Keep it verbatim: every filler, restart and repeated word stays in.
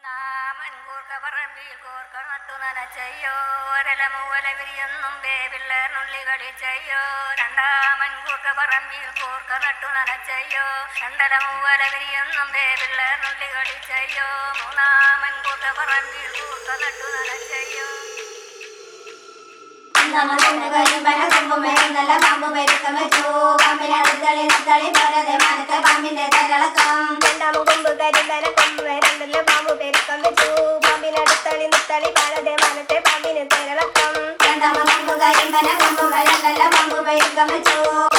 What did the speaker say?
മൻകൂർക്ക പറമ്പിൽ കോർക്ക നട്ടു നനച്ചയ്യോ ഒരല മൂവല വിരിയൊന്നും ബേപിള്ളേർ നുള്ളി കളിച്ചയ്യോ രണ്ടാമൻകൂർക്ക പറമ്പിൽ കോർക്ക നട്ടു നനച്ചയ്യോ രണ്ടല മൂവല വിരിയൊന്നും ബേപിള്ളേർ നുള്ളി കളിച്ചയ്യോ മൂന്നാമൻകൂർക്ക പറമ്പിൽ കോർക്ക നട്ടു നനച്ചയ്യോ നല്ല പാമ്പ് പെരുക്കം വെച്ചു പാമ്പിനടുത്തളി തളി പോരതെ മനത്തെ പാമ്പിന്റെ തരളക്കം രണ്ടാമ കൊമ്പ് കരിമ്പന കൊമ്പ് രണ്ടല്ലോ പാമ്പ് പെരുക്കം വെച്ചു പാമ്പിനടുത്തളി നിത്തളി പാലതെ മനത്തെ പാമ്പിന് തരളക്കം രണ്ടാമ കൊമ്പ് കരിമ്പന കൊമ്പ് രണ്ടല്ല പാമ്പ് പെരുക്കം വെച്ചു